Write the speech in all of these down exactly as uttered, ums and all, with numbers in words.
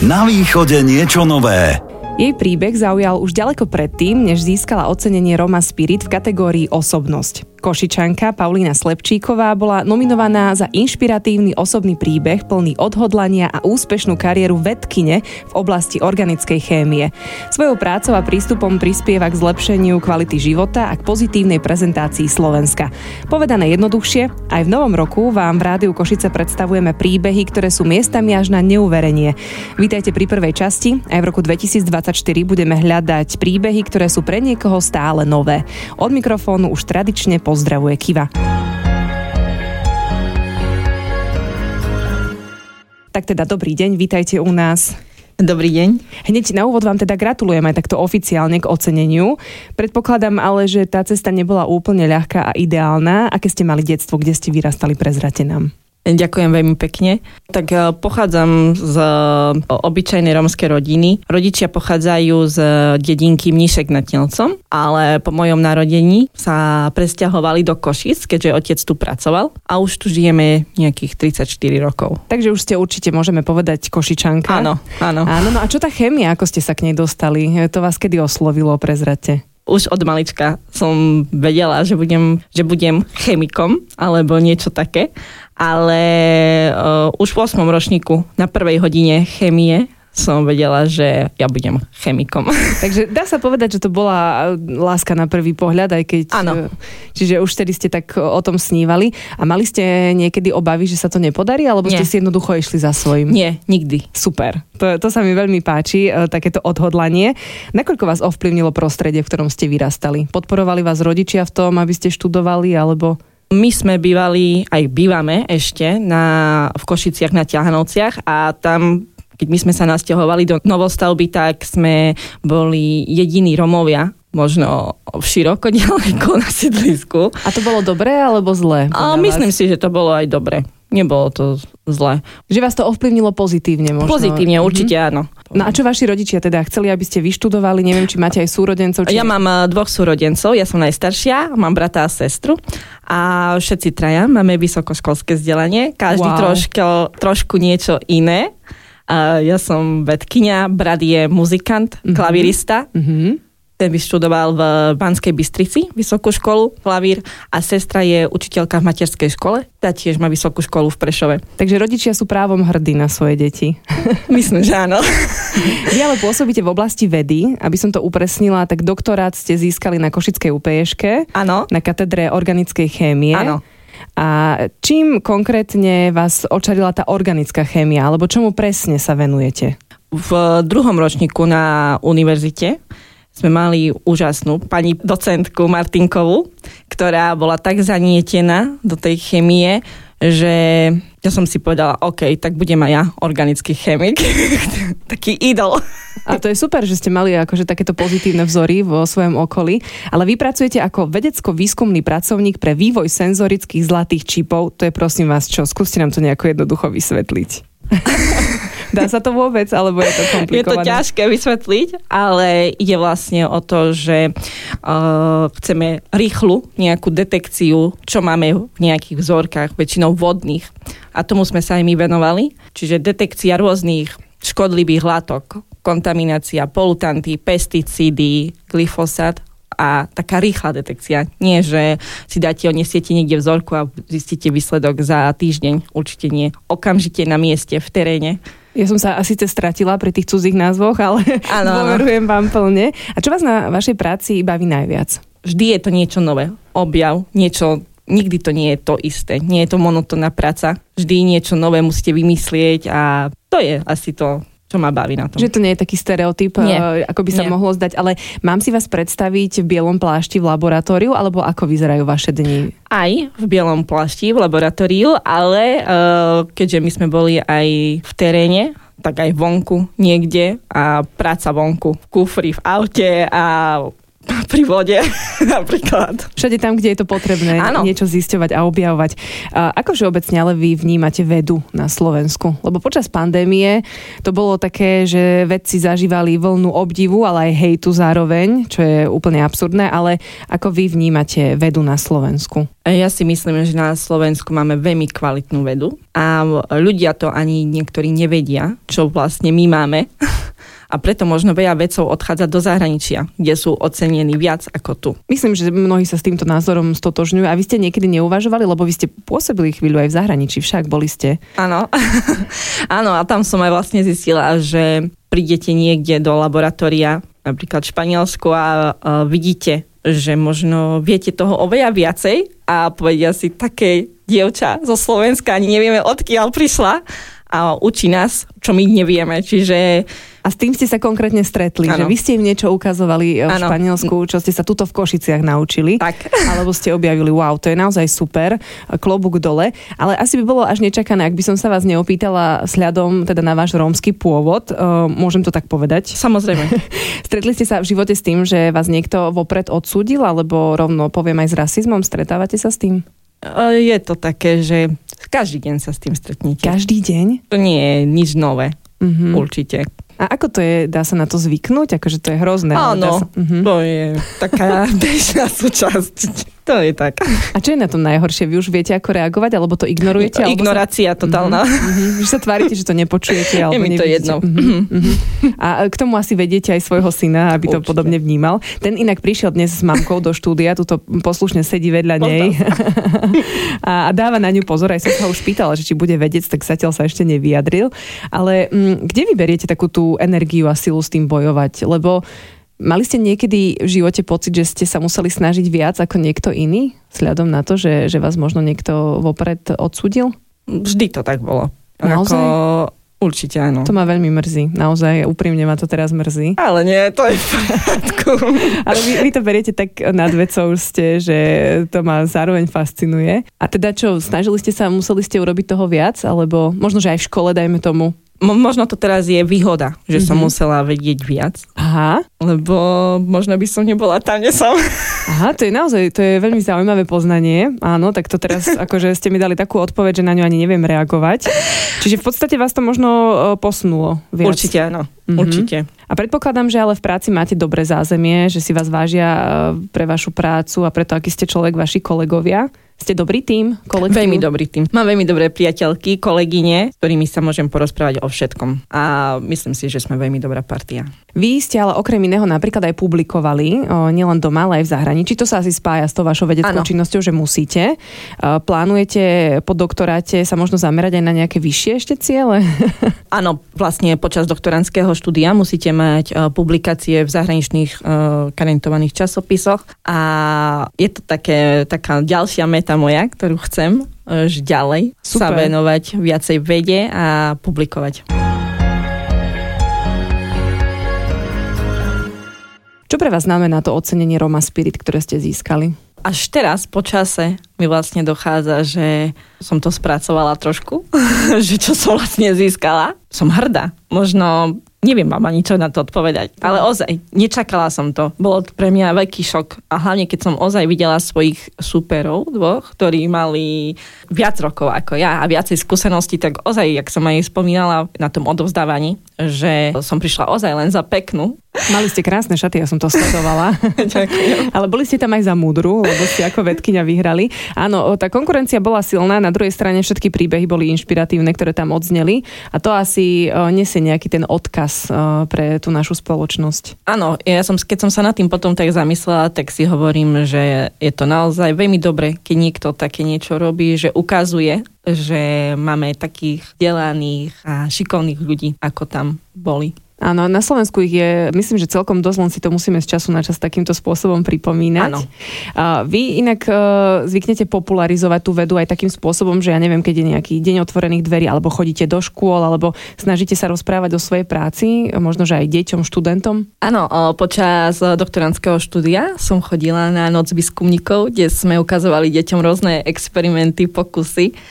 Na východe niečo nové. Jej príbeh zaujal už ďaleko predtým, než získala ocenenie Roma Spirit v kategórii Osobnosť. Košičanka Paulína Slepčíková bola nominovaná za inšpiratívny osobný príbeh plný odhodlania a úspešnú kariéru vedkyne v oblasti organickej chémie. Svojou prácou a prístupom prispieva k zlepšeniu kvality života a k pozitívnej prezentácii Slovenska. Povedané jednoduchšie, aj v novom roku vám v Rádiu Košice predstavujeme príbehy, ktoré sú miestami až na neuverenie. Vítajte pri prvej časti. Aj v roku dvetisícdvadsaťštyri budeme hľadať príbehy, ktoré sú pre niekoho stále nové. Od mikrofónu už tradične pozdravuje Kiva. Tak teda dobrý deň, vítajte u nás. Dobrý deň. Hneď na úvod vám teda gratulujem aj takto oficiálne k oceneniu. Predpokladám ale, že tá cesta nebola úplne ľahká a ideálna. Aké ste mali detstvo, kde ste vyrastali, prezrate nám? Ďakujem veľmi pekne. Tak pochádzam z obyčajnej rómskej rodiny. Rodičia pochádzajú z dedinky Mníšek nad Telcom, ale po mojom narodení sa presťahovali do Košíc, keďže otec tu pracoval a už tu žijeme nejakých tridsaťštyri rokov. Takže už ste určite, môžeme povedať, Košičanka. Áno, áno. Áno, no a čo tá chémia, ako ste sa k nej dostali? To vás kedy oslovilo, prezrate? Už od malička som vedela, že budem, že budem chemikom alebo niečo také, ale uh, už v ôsmom ročníku na prvej hodine chémie som vedela, že ja budem chemikom. Takže dá sa povedať, že to bola láska na prvý pohľad, aj keď... Áno. Čiže už tedy ste tak o tom snívali. A mali ste niekedy obavy, že sa to nepodarí, alebo Nie. ste si jednoducho išli za svojím? Nie, nikdy. Super. To, to sa mi veľmi páči, takéto odhodlanie. Nakoľko vás ovplyvnilo prostredie, v ktorom ste vyrastali? Podporovali vás rodičia v tom, aby ste študovali, alebo... My sme bývali, aj bývame ešte na, v Košiciach na Ťahanovciach a tam, keď my sme sa nasťahovali do novostavby, tak sme boli jediní Romovia, možno široko ďaleko na sídlisku. A to bolo dobré alebo zlé? A myslím si, že to bolo aj dobre. Nebolo to zlé. Že vás to ovplyvnilo pozitívne možno? Pozitívne, určite mhm. áno. No a čo vaši rodičia teda? Chceli, aby ste vyštudovali? Neviem, či máte aj súrodencov? Či... Ja mám dvoch súrodencov, ja som najstaršia, mám brata a sestru a všetci traja máme vysokoškolské vzdelanie. Každý wow. trošku, trošku niečo iné. Uh, ja som vedkyňa, brat je muzikant, mm-hmm. klavirista. Mm-hmm. Ten vyštudoval v Banskej Bystrici vysokú školu, klavír, a sestra je učiteľka v materskej škole. Tá tiež má vysokú školu v Prešove. Takže rodičia sú právom hrdí na svoje deti. Myslím, že áno. Vy ale pôsobíte v oblasti vedy. Aby som to upresnila, tak doktorát ste získali na Košickej UPŠke. Áno. Na katedre organickej chémie. Áno. A čím konkrétne vás očarila tá organická chémia, alebo čomu presne sa venujete? V druhom ročníku na univerzite sme mali úžasnú pani docentku Martinkovú, ktorá bola tak zanietená do tej chémie, že ja som si povedala, OK, tak budem aj ja organický chemik. Taký idol. A to je super, že ste mali akože takéto pozitívne vzory vo svojom okolí, ale vy pracujete ako vedecko-výskumný pracovník pre vývoj senzorických zlatých čipov. To je prosím vás čo? Skúste nám to nejako jednoducho vysvetliť. Dá sa to vôbec, alebo je to komplikované? Je to ťažké vysvetliť, ale ide vlastne o to, že uh, chceme rýchlu nejakú detekciu, čo máme v nejakých vzorkách, väčšinou vodných. A tomu sme sa aj my venovali. Čiže detekcia rôznych škodlivých látok, kontaminácia, polutanty, pesticídy, glyfosát a taká rýchla detekcia. Nie, že si dáte, odnesiete niekde vzorku a zistíte výsledok za týždeň. Určite nie. Okamžite na mieste, v teréne. Ja som sa síce stratila pri tých cudzích názvoch, ale dôverujem vám plne. A čo vás na vašej práci baví najviac? Vždy je to niečo nové. Objav, niečo, nikdy to nie je to isté. Nie je to monotónna práca. Vždy niečo nové musíte vymyslieť a to je asi to, čo ma baví na tom. Že to nie je taký stereotyp, nie, ako by sa nie. mohlo zdať, ale mám si vás predstaviť v bielom plášti v laboratóriu, alebo ako vyzerajú vaše dni? Aj v bielom plášti v laboratóriu, ale uh, keďže my sme boli aj v teréne, tak aj vonku niekde a práca vonku, v kufri, v aute a Pri vode napríklad. Všade tam, kde je to potrebné, ano. Niečo zisťovať a objavovať. A ako všeobecne ale vy vnímate vedu na Slovensku? Lebo počas pandémie to bolo také, že vedci zažívali vlnu obdivu, ale aj hejtu zároveň, čo je úplne absurdné, ale ako vy vnímate vedu na Slovensku? Ja si myslím, že na Slovensku máme veľmi kvalitnú vedu a ľudia to ani niektorí nevedia, čo vlastne my máme. A preto možno veľa vedcov odchádza do zahraničia, kde sú ocenení viac ako tu. Myslím, že mnohí sa s týmto názorom stotožňujú. A vy ste niekedy neuvažovali, lebo vy ste pôsobili chvíľu aj v zahraničí, však boli ste. Áno. Áno, a tam som aj vlastne zistila, že prídete niekde do laboratória, napríklad v Španielsku a, a vidíte, že možno viete toho oveľa viacej a povedia si, také dievča zo Slovenska, ani nevieme, odkiaľ prišla a učí nás, čo my nevieme. Čiže a s tým ste sa konkrétne stretli, ano. Že vy ste im niečo ukazovali v ano. Španielsku, čo ste sa tuto v Košiciach naučili. Tak. Alebo ste objavili, wow, to je naozaj super, klobúk dole. Ale asi by bolo až nečakané, ak by som sa vás neopýtala sľadom teda na váš rómsky pôvod. Uh, môžem to tak povedať? Samozrejme. Stretli ste sa v živote s tým, že vás niekto vopred odsúdil, alebo rovno poviem aj s rasizmom? Stretávate sa s tým? Je to také, že každý deň sa s tým stretnete. Každý deň? To nie je nič nové. Mm-hmm. Určite. A ako to je? Dá sa na to zvyknúť? Akože to je hrozné. Áno, sa... uh-huh. to je taká bežná súčasť. To je tak. A čo je na tom najhoršie? Vy už viete, ako reagovať, alebo to ignorujete? Ignorácia sa... totálna. Uh-huh. Uh-huh. Že sa tvárite, že to nepočujete, alebo je mi to nevidíte. jedno. Uh-huh. Uh-huh. A k tomu asi vediete aj svojho syna, aby to Určite. Podobne vnímal. Ten inak prišiel dnes s mamkou do štúdia, tuto poslušne sedí vedľa nej a dáva na ňu pozor. Aj som sa už pýtala, že či bude vedieť, tak zatiaľ sa ešte nevyjadril. Ale m, kde vy beriete takú tú energiu a silu s tým bojovať? Lebo mali ste niekedy v živote pocit, že ste sa museli snažiť viac ako niekto iný? Vzhľadom na to, že, že vás možno niekto vopred odsúdil? Vždy to tak bolo. Naozaj? Ako... Určite áno. To ma veľmi mrzí. Naozaj, úprimne ma to teraz mrzí. Ale nie, to je v poriadku. Ale vy, vy to beriete tak nad vecou ste, že to ma zároveň fascinuje. A teda čo, snažili ste sa, museli ste urobiť toho viac? Alebo možno, že aj v škole, dajme tomu? Mo- možno to teraz je výhoda, že mm-hmm. som musela vedieť viac. Aha. Lebo možno by som nebola tam, kde som. Aha, to je naozaj, to je veľmi zaujímavé poznanie. Áno, tak to teraz, akože ste mi dali takú odpoveď, že na ňu ani neviem reagovať. Čiže v podstate vás to možno posunulo viac. Určite áno, mm-hmm. určite. A predpokladám, že ale v práci máte dobré zázemie, že si vás vážia pre vašu prácu a preto, aký ste človek, vaši kolegovia. Ste dobrý tím, kolektív? Veľmi dobrý tím. Mám veľmi dobré priateľky, kolegyne, s ktorými sa môžem porozprávať o všetkom. A myslím si, že sme veľmi dobrá partia. Vy ste ale okrem iného napríklad aj publikovali, o, nielen doma, ale aj v zahraničí. To sa asi spája s tou vašou vedeckou ano. Činnosťou, že musíte. O, plánujete po doktoráte sa možno zamerať aj na nejaké vyššie ešte ciele? Áno, vlastne počas doktorandského štúdia musíte mať o, publikácie v zahraničných o, karentovaných časopisoch a je to také, taká ďalšia meta moja, ktorú chcem že ďalej Super. Sa venovať viacej vede a publikovať. Čo pre vás znamená to ocenenie Roma Spirit, ktoré ste získali? Až teraz, po čase, mi vlastne dochádza, že som to spracovala trošku, že čo som vlastne získala. Som hrdá. Možno neviem vám ani čo na to odpovedať. Ale ozaj, nečakala som to. Bolo to pre mňa veľký šok. A hlavne, keď som ozaj videla svojich súperov dvoch, ktorí mali viac rokov ako ja a viacej skúseností, tak ozaj, jak som aj spomínala na tom odovzdávaní, že som prišla ozaj len za peknú. Mali ste krásne šaty, ja som to sledovala. Ďakujem. Ale boli ste tam aj za múdru, lebo ste ako vedkyňa vyhrali. Áno, tá konkurencia bola silná, na druhej strane všetky príbehy boli inšpiratívne, ktoré tam odzneli a to asi nesie nejaký ten odkaz pre tú našu spoločnosť. Áno, ja som, keď som sa nad tým potom tak zamyslela, tak si hovorím, že je to naozaj veľmi dobre, keď niekto také niečo robí, že ukazuje, že máme takých vzdelaných a šikovných ľudí, ako tam boli. Áno, na Slovensku ich je, myslím, že celkom dosť, len si to musíme z času na čas takýmto spôsobom pripomínať. Áno. Uh, vy inak uh, zvyknete popularizovať tú vedu aj takým spôsobom, že ja neviem, keď je nejaký deň otvorených dverí, alebo chodíte do škôl, alebo snažíte sa rozprávať o svojej práci, možno, že aj deťom, študentom? Áno, počas doktorandského štúdia som chodila na noc výskumníkov, kde sme ukazovali deťom rôzne experimenty, pokusy.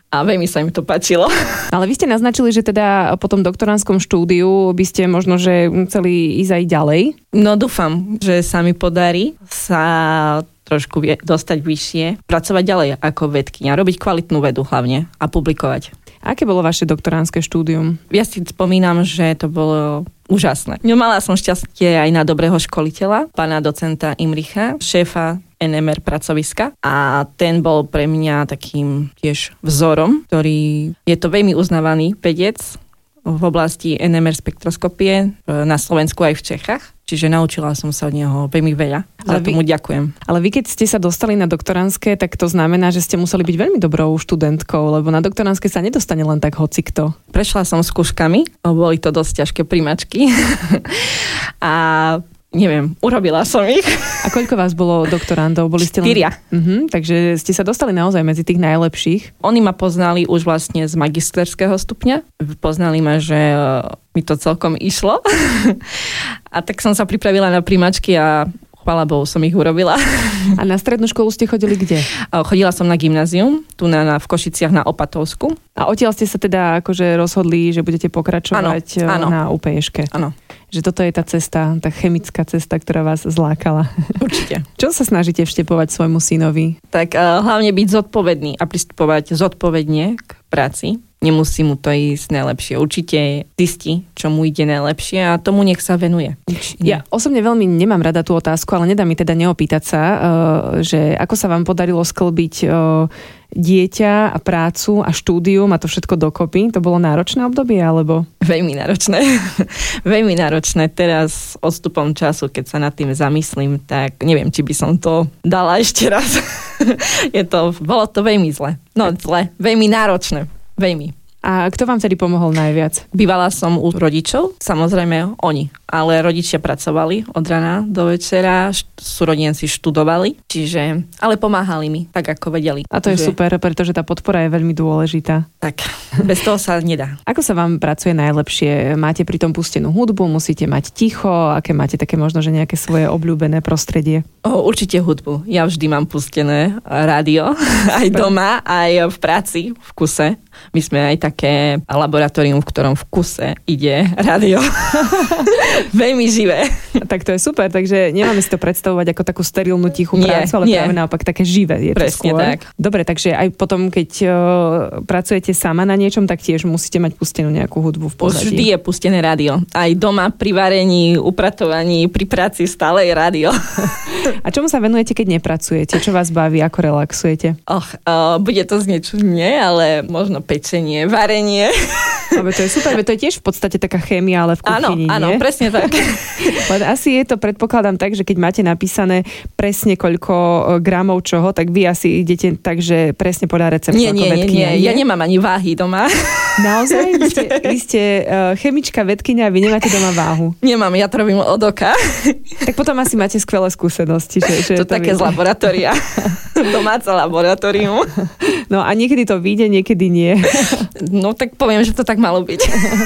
a veľmi sa mi to páčilo. Ale vy ste naznačili, že teda po tom doktorandskom štúdiu by ste možno, že chceli ísť aj ďalej. No dúfam, že sa mi podarí sa trošku vie, dostať vyššie, pracovať ďalej ako vedkyňa, robiť kvalitnú vedu hlavne a publikovať. Aké bolo vaše doktorandské štúdium? Ja si spomínam, že to bolo úžasné. Mala som šťastie aj na dobrého školiteľa, pána docenta Imricha, šéfa en em er pracoviska a ten bol pre mňa takým tiež vzorom, ktorý je to veľmi uznávaný vedec v oblasti en em er spektroskopie na Slovensku aj v Čechách. Čiže naučila som sa od neho veľmi veľa. Za tomu ďakujem. Ale vy, keď ste sa dostali na doktorandské, tak to znamená, že ste museli byť veľmi dobrou študentkou, lebo na doktorandské sa nedostane len tak hocikto. Prešla som skúškami, boli to dosť ťažké primačky. A neviem, urobila som ich. A koľko vás bolo doktorandov? Boli ste len... Štyria. Uh-huh, takže ste sa dostali naozaj medzi tých najlepších. Oni ma poznali už vlastne z magisterského stupňa. Poznali ma, že mi to celkom išlo. A tak som sa pripravila na primačky a chvála Bohu, som ich urobila. A na strednú školu ste chodili kde? Chodila som na gymnázium, tu na, na, v Košiciach na Opatovsku. A odtiaľ ste sa teda akože rozhodli, že budete pokračovať áno, áno. na ú pé eške. Áno. Že toto je tá cesta, tá chemická cesta, ktorá vás zlákala. Určite. Čo sa snažíte vštepovať svojmu synovi? Tak uh, hlavne byť zodpovedný a pristupovať zodpovedne k práci. Nemusí mu to ísť najlepšie. Určite zistí, čo mu ide najlepšie a tomu nech sa venuje. Ja osobne veľmi nemám rada tú otázku, ale nedá mi teda neopýtať sa, uh, že ako sa vám podarilo sklbiť uh, dieťa a prácu a štúdium a to všetko dokopy. To bolo náročné obdobie, alebo? Veľmi náročné. Veľmi náročné. Teraz odstupom času, keď sa nad tým zamyslím, tak neviem, či by som to dala ešte raz. Je to, bolo to veľmi zle. No zle. Veľmi náročné. Veľmi. A kto vám tedy pomohol najviac? Bývala som u rodičov, samozrejme oni, ale rodičia pracovali od rana do večera, súrodenci študovali, čiže, ale pomáhali mi, tak ako vedeli. A to je že... super, pretože tá podpora je veľmi dôležitá. Tak, bez toho sa nedá. Ako sa vám pracuje najlepšie? Máte pri tom pustenú hudbu, musíte mať ticho, aké máte také možno, že nejaké svoje obľúbené prostredie? O, určite hudbu. Ja vždy mám pustené rádio, aj doma, aj v práci, v kuse. My sme aj také laboratórium, v ktorom v kuse ide rádio. Veľmi živé. Tak to je super, takže nemáme si to predstavovať ako takú sterilnú tichú nie, prácu, ale nie. práve naopak také živé je presne to skôr. Tak. Dobre, takže aj potom, keď uh, pracujete sama na niečom, tak tiež musíte mať pustenú nejakú hudbu v pozadí. Vždy je pustené rádio. Aj doma pri varení, upratovaní, pri práci stále je rádio. A čomu sa venujete, keď nepracujete? Čo vás baví? Ako relaxujete? Och, uh, bude to znieť nie, ale možno pečenie, varenie. Ale to je super, to je tiež v podstate taká chémia, ale v kuchyni, áno, áno, nie? presne tak. Len asi je to, predpokladám tak, že keď máte napísané presne koľko gramov čoho, tak vy asi idete tak, že presne podľa receptu nie, ako nie, vedkyňa. Nie, nie, ja nemám ani váhy doma. Naozaj? Vy ste, vy ste uh, chemička, vedkyňa a vy nemáte doma váhu? Nemám, ja to robím od oka. Tak potom asi máte skvelé skúsenosti. Že, že to, to také z laboratória. Domáce laboratórium. No a niekedy to vyjde, niekedy nie. No tak poviem, že to tak malo byť.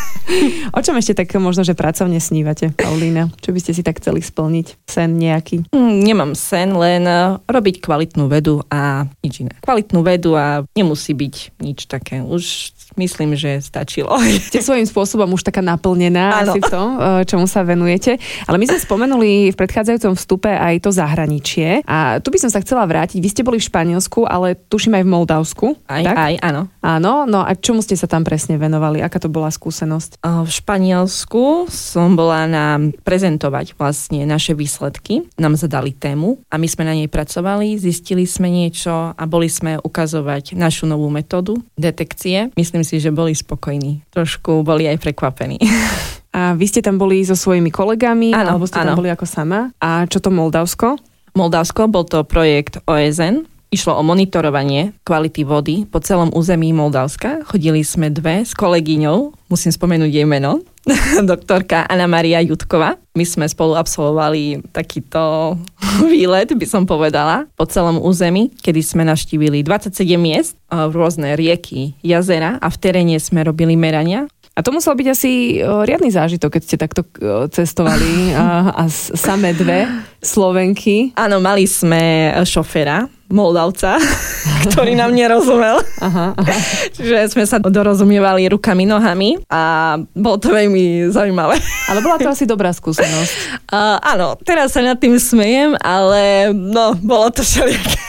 O čom ešte tak možno, že pracovne snívate, Paulína? Čo by ste si tak chceli splniť? Sen nejaký? Mm, nemám sen, len robiť kvalitnú vedu a nič iné. Kvalitnú vedu a nemusí byť nič také. Už myslím, že stačilo. Ste svojím spôsobom už taká naplnená ano. asi v tom, čomu sa venujete. Ale my sme spomenuli v predchádzajúcom vstupe aj to zahraničie. A tu by som sa chcela vrátiť. Vy ste boli v Španielsku, ale tuším aj v Moldavsku. Aj, tak? aj, áno. Áno, no a čomu ste sa tam presne venovali? Aká to bola skúsenosť? V Španielsku som bola na prezentovať vlastne naše výsledky. Nám zadali tému a my sme na nej pracovali, zistili sme niečo a boli sme ukazovať našu novú metódu detekcie. Myslím si, že boli spokojní. Trošku boli aj prekvapení. A vy ste tam boli so svojimi kolegami? Áno, alebo ste áno. tam boli ako sama? A čo to Moldavsko? Moldavsko, bol to projekt ó es en. Išlo o monitorovanie kvality vody po celom území Moldavska. Chodili sme dve s kolegyňou, musím spomenúť jej meno, doktorka Anna Maria Jutková. My sme spolu absolvovali takýto výlet, by som povedala, po celom území, kedy sme navštívili dvadsaťsedem miest, rôzne rieky, jazera a v teréne sme robili merania. A to musel byť asi riadny zážitok, keď ste takto cestovali a, a samé dve. Slovenky. Áno, mali sme šoféra, Moldavca, ktorý nám nerozumel. Aha, aha. Čiže sme sa dorozumievali rukami, nohami a bolo to veľmi zaujímavé. Ale bola to asi dobrá skúsenosť. Uh, áno, teraz sa nad tým smejem, ale no, bolo to všelijaké.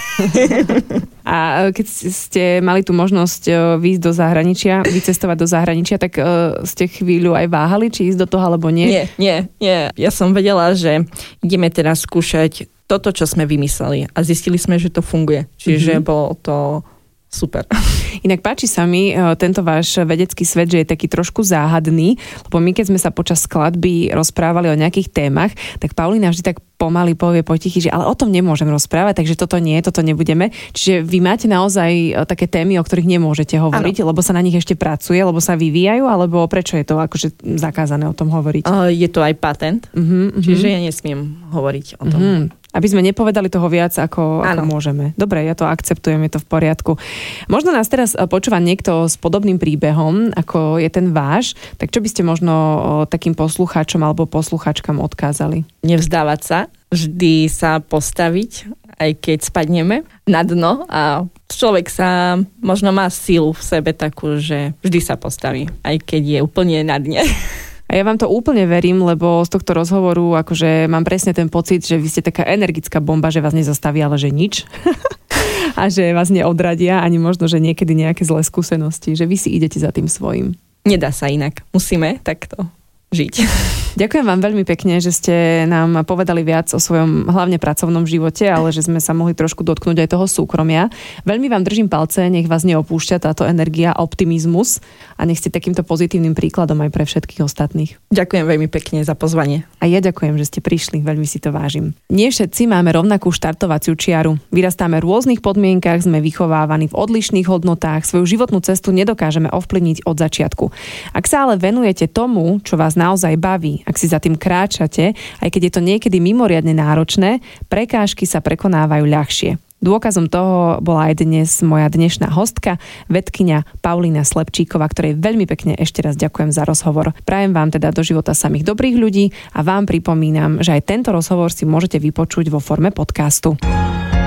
A keď ste mali tú možnosť výjsť do zahraničia, vycestovať do zahraničia, tak uh, ste chvíľu aj váhali, či ísť do toho, alebo nie? Nie, nie, nie. Ja som vedela, že ideme teraz skúšať toto, čo sme vymysleli a zistili sme, že to funguje. Čiže mm-hmm. bolo to super. Inak páči sa mi tento váš vedecký svet, že je taký trošku záhadný, lebo my keď sme sa počas skladby rozprávali o nejakých témach, tak Paulína vždy tak pomaly povie potichy, že ale o tom nemôžem rozprávať, takže toto nie, toto nebudeme. Čiže vy máte naozaj také témy, o ktorých nemôžete hovoriť, ano. Lebo sa na nich ešte pracuje, lebo sa vyvíjajú, alebo prečo je to akože zakázané o tom hovoriť? Uh, je to aj patent, uh-huh, uh-huh. čiže ja nesmiem hovoriť o tom. Uh-huh. Aby sme nepovedali toho viac, ako, ako môžeme. Dobre, ja to akceptujem, je to v poriadku. Možno nás teraz počúva niekto s podobným príbehom, ako je ten váš, tak čo by ste možno takým poslucháčom alebo posluchačkám odkázali? Nevzdávať sa, vždy sa postaviť, aj keď spadneme na dno a človek sa možno má sílu v sebe takú, že vždy sa postaví, aj keď je úplne na dne. A ja vám to úplne verím, lebo z tohto rozhovoru akože mám presne ten pocit, že vy ste taká energická bomba, že vás nezastaví, ale že nič. A že vás neodradia, ani možno, že niekedy nejaké zlé skúsenosti, že vy si idete za tým svojím. Nedá sa inak. Musíme takto žiť. Ďakujem vám veľmi pekne, že ste nám povedali viac o svojom hlavne pracovnom živote, ale že sme sa mohli trošku dotknúť aj toho súkromia. Veľmi vám držím palce, nech vás neopúšťa táto energia, optimizmus a nech ste takýmto pozitívnym príkladom aj pre všetkých ostatných. Ďakujem veľmi pekne za pozvanie. A ja ďakujem, že ste prišli, veľmi si to vážim. Nie všetci máme rovnakú štartovaciu čiaru. Vyrastáme v rôznych podmienkach, sme vychovávaní v odlišných hodnotách, svoju životnú cestu nedokážeme ovplyvniť od začiatku. Ak sa ale venujete tomu, čo vás naozaj baví, ak si za tým kráčate, aj keď je to niekedy mimoriadne náročné, prekážky sa prekonávajú ľahšie. Dôkazom toho bola aj dnes moja dnešná hostka, vedkyňa Paulína Slepčíková, ktorej veľmi pekne ešte raz ďakujem za rozhovor. Prajem vám teda do života samých dobrých ľudí a vám pripomínam, že aj tento rozhovor si môžete vypočuť vo forme podcastu.